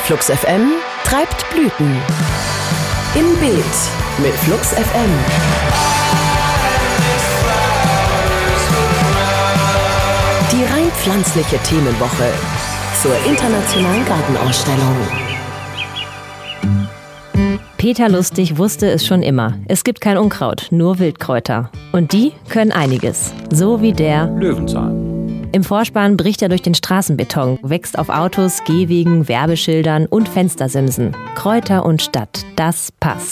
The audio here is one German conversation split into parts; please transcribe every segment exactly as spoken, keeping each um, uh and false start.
Flux F M treibt Blüten. Im Beet mit Flux F M. Die rein pflanzliche Themenwoche zur internationalen Gartenausstellung. Peter Lustig wusste es schon immer. Es gibt kein Unkraut, nur Wildkräuter. Und die können einiges. So wie der Löwenzahn. Im Vorspann bricht er durch den Straßenbeton, wächst auf Autos, Gehwegen, Werbeschildern und Fenstersimsen. Kräuter und Stadt, das passt.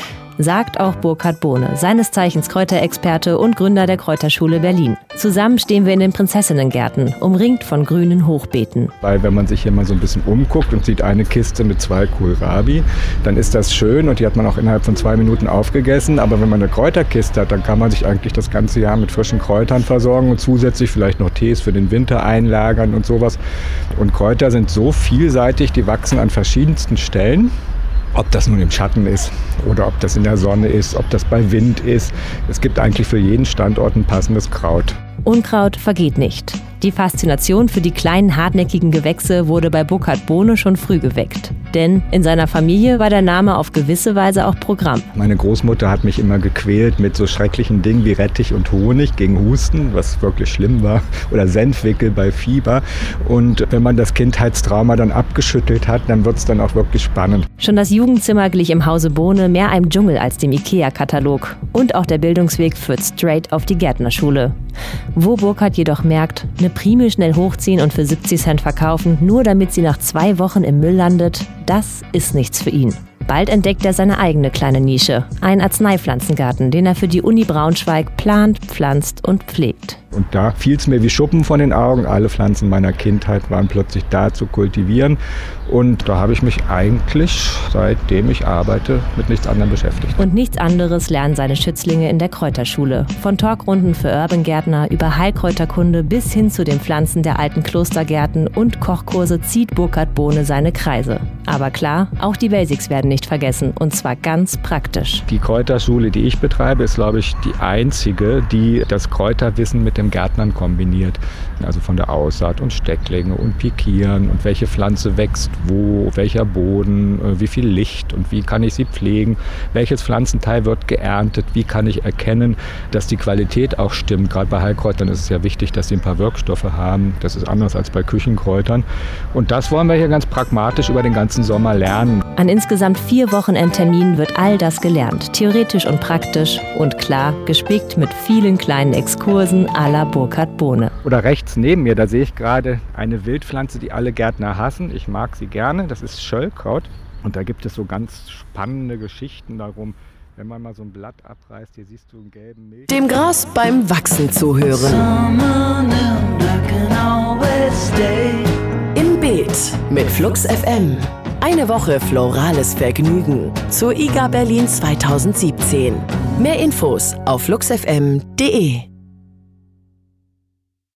Sagt auch Burkhard Bohne, seines Zeichens Kräuterexperte und Gründer der Kräuterschule Berlin. Zusammen stehen wir in den Prinzessinnengärten, umringt von grünen Hochbeeten. Weil wenn man sich hier mal so ein bisschen umguckt und sieht eine Kiste mit zwei Kohlrabi, dann ist das schön und die hat man auch innerhalb von zwei Minuten aufgegessen. Aber wenn man eine Kräuterkiste hat, dann kann man sich eigentlich das ganze Jahr mit frischen Kräutern versorgen und zusätzlich vielleicht noch Tees für den Winter einlagern und sowas. Und Kräuter sind so vielseitig, die wachsen an verschiedensten Stellen. Ob das nun im Schatten ist oder ob das in der Sonne ist, ob das bei Wind ist. Es gibt eigentlich für jeden Standort ein passendes Kraut. Unkraut vergeht nicht. Die Faszination für die kleinen hartnäckigen Gewächse wurde bei Burkhard Bohne schon früh geweckt. Denn in seiner Familie war der Name auf gewisse Weise auch Programm. Meine Großmutter hat mich immer gequält mit so schrecklichen Dingen wie Rettich und Honig gegen Husten, was wirklich schlimm war, oder Senfwickel bei Fieber. Und wenn man das Kindheitstrauma dann abgeschüttelt hat, dann wird es dann auch wirklich spannend. Schon das Jugendzimmer glich im Hause Bohne mehr einem Dschungel als dem IKEA-Katalog. Und auch der Bildungsweg führt straight auf die Gärtnerschule. Wo Burkhard jedoch merkt, eine Primel schnell hochziehen und für siebzig Cent verkaufen, nur damit sie nach zwei Wochen im Müll landet, das ist nichts für ihn. Bald entdeckt er seine eigene kleine Nische, einen Arzneipflanzengarten, den er für die Uni Braunschweig plant, pflanzt und pflegt. Und da fiel es mir wie Schuppen von den Augen. Alle Pflanzen meiner Kindheit waren plötzlich da zu kultivieren. Und da habe ich mich eigentlich, seitdem ich arbeite, mit nichts anderem beschäftigt. Und nichts anderes lernen seine Schützlinge in der Kräuterschule. Von Talkrunden für Urbangärtner über Heilkräuterkunde bis hin zu den Pflanzen der alten Klostergärten und Kochkurse zieht Burkhard Bohne seine Kreise. Aber klar, auch die Basics werden nicht vergessen. Und zwar ganz praktisch. Die Kräuterschule, die ich betreibe, ist, glaube ich, die einzige, die das Kräuterwissen mit dem Gärtnern kombiniert. Also von der Aussaat und Stecklinge und Pikieren und welche Pflanze wächst wo, welcher Boden, wie viel Licht und wie kann ich sie pflegen, welches Pflanzenteil wird geerntet, wie kann ich erkennen, dass die Qualität auch stimmt. Gerade bei Heilkräutern ist es ja wichtig, dass sie ein paar Wirkstoffe haben. Das ist anders als bei Küchenkräutern. Und das wollen wir hier ganz pragmatisch über den ganzen Sommer lernen. An insgesamt vier Wochenendterminen wird all das gelernt, theoretisch und praktisch und klar gespickt mit vielen kleinen Exkursen à la Burkhard Bohne. Oder rechts neben mir, da sehe ich gerade eine Wildpflanze, die alle Gärtner hassen. Ich mag sie gerne, das ist Schöllkraut. Und da gibt es so ganz spannende Geschichten darum, wenn man mal so ein Blatt abreißt, hier siehst du einen gelben Milch. Dem Gras beim Wachsen zuhören. Im Beet mit Flux F M. Eine Woche florales Vergnügen zur I G A Berlin zweitausendsiebzehn. Mehr Infos auf flux f m punkt d e.